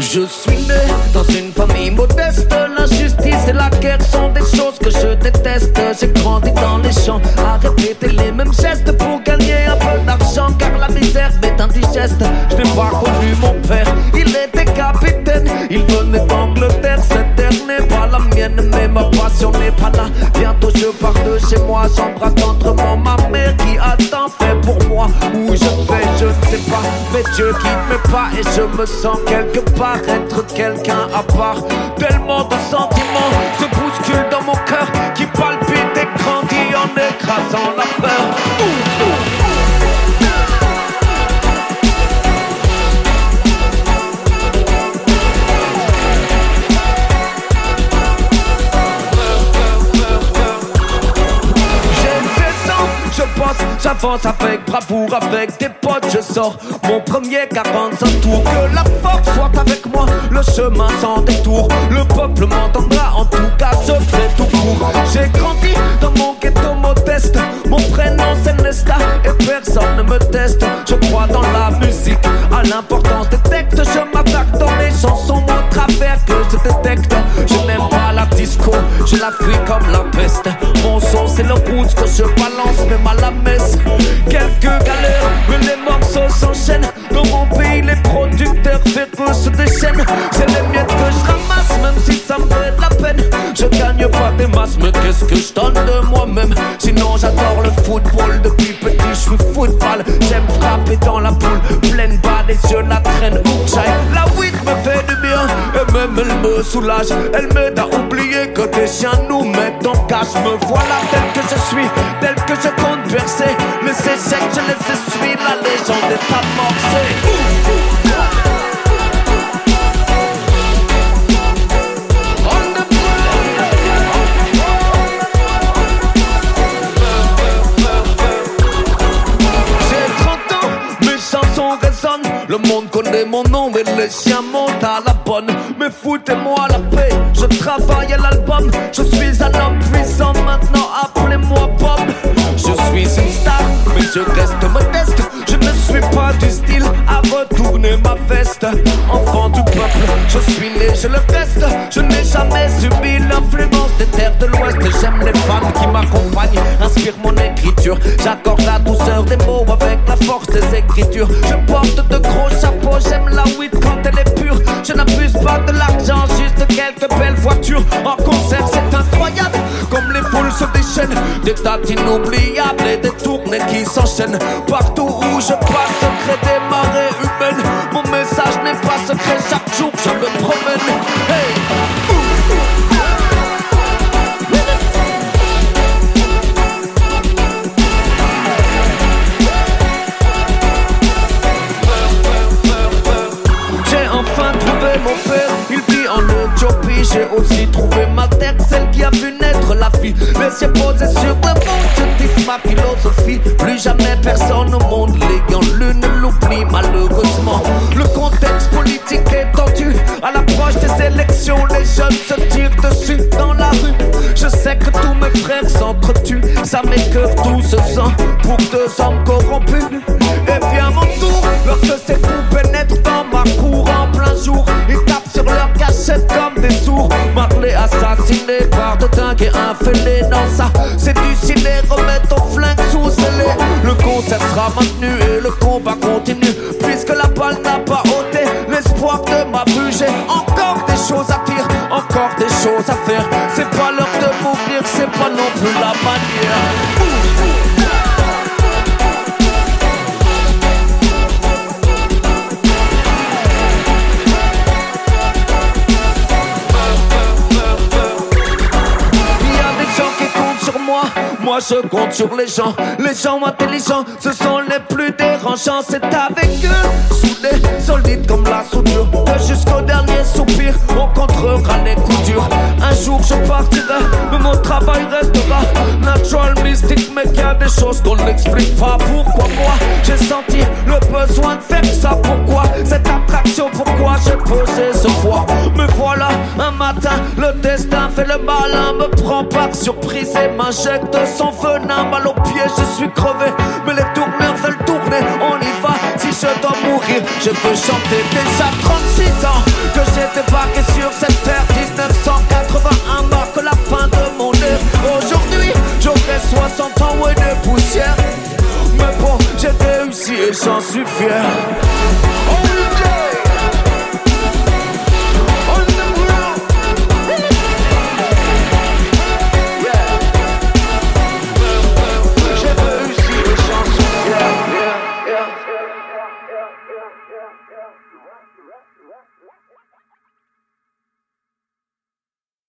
Je suis né dans une famille modeste. L'injustice et la guerre sont des choses que je déteste. J'ai grandi dans les champs à répéter les mêmes gestes pour gagner un peu d'argent, car la misère m'est indigeste. Je n'ai pas connu mon père, il était capitaine. Il venait d'Angleterre, cette terre n'est pas la mienne, mais ma passion n'est pas là. Bientôt je pars de chez moi, j'embrasse tendrement ma mère qui a tant fait pour moi. Où je vais, je ne sais pas, mais Dieu guide mes pas et je me sens quelque part être quelqu'un à part. Tellement de sentiments se bousculent dans mon cœur qui palpite et grandit en écrasant la peur. Je bosse, j'avance avec bravoure, avec des potes, je sors mon premier 45 tours. Que la force soit avec moi, le chemin sans détour. Le peuple m'entendra, en tout cas je ferai tout court. J'ai grandi dans mon ghetto modeste, mon prénom c'est Nesta et personne ne me teste. Je crois dans la musique, à l'importance des textes. Je m'attaque dans mes chansons, au travers que je détecte. Je n'aime pas la disco, je la fuis comme la peste. Mon son c'est le rouge que je balance, même à la messe. Quelques galères, mais les morceaux s'enchaînent. Dans mon pays, les producteurs féroces se déchaînent. C'est les miettes que je ramasse, même si ça me fait de la peine. Je gagne pas des masses, mais qu'est-ce que je donne de moi-même? Sinon j'adore le football, depuis petit je suis football. J'aime frapper dans la boule, pleine balle et je la traîne où que j'aille. La weed me fait du bien, et même elle me soulage. Elle m'aide à oublier que des chiens nous mettent en cage. Me voilà tel que je suis, tel que je compte percer. Les échecs je les essuie, la légende est amorcée. Le monde connaît mon nom et les chiens montent à la bonne. Mais foutez-moi la paix, je travaille à l'album. Je suis un homme puissant, maintenant appelez-moi Bob. Je suis une star, mais je reste modeste. Je ne suis pas du style à retourner ma veste. Enfant du peuple, je suis né, je le reste. Je n'ai jamais subi l'influence des terres de l'Ouest. J'aime les femmes qui m'accompagnent, inspirent mon écriture. J'accorde la douceur des mots avec la force des écritures. Je porte de gros chapeaux, j'aime la weed quand elle est pure. Je n'abuse pas de l'argent, juste quelques belles voitures. En concert c'est incroyable, comme les foules se déchaînent. Des dates inoubliables et des tournées qui s'enchaînent. Partout où je passe, secret des marées humaines. Mon message n'est pas secret, chaque jour je me promène. Hey! Mon père, il vit en Éthiopie. J'ai aussi trouvé ma terre, celle qui a vu naître la vie. Les yeux posés sur le monde, je dis ma philosophie. Plus jamais personne au monde l'ayant lu ne l'oublie malheureusement. Le contexte politique est tendu. À l'approche des élections, les jeunes se tirent dessus dans la rue. Je sais que tous mes frères s'entretuent. Ça m'écoeure tout ce sang pour deux hommes corrompus. Et vient mon tour, lorsque ces fous pénètrent dans ma cour en plein jour. Ils tapent sur leur cachette comme des sourds. Marley assassiné par de dingues et un fêlé. Dans ça, c'est du ciné, remettre ton flingue sous scellé. Le concert sera maintenu et le combat continue. Puisque la balle n'a pas ôté l'espoir de ma vue. J'ai encore des choses à dire, encore des choses à faire. C'est pas l'heure de mourir, c'est pas non plus la manière. Moi je compte sur les gens intelligents, ce sont les plus dérangeants. C'est avec eux, soudés, solides comme la soudure, que jusqu'au dernier soupir, on contrera les coups durs. Un jour je partirai, mais mon travail restera natural, mystique, mais qu'il y a des choses qu'on n'explique pas. Pourquoi moi, j'ai senti le besoin de faire ça? Pourquoi cette attraction? Pourquoi j'ai posé ce poids? Me voilà, un matin, le destin fait le malin, me prend par surprise et m'injecte son venin. Mal aux pieds, je suis crevé, mais les tourneurs veulent tourner, on y va. Si je dois mourir. Je veux chanter déjà 36 ans que j'ai débarqué sur cette terre. 1981 marque la fin de mon ère. Aujourd'hui j'aurai 60 ans, ouais, de poussière. Mais bon, j'ai réussi et j'en suis fier. Oh,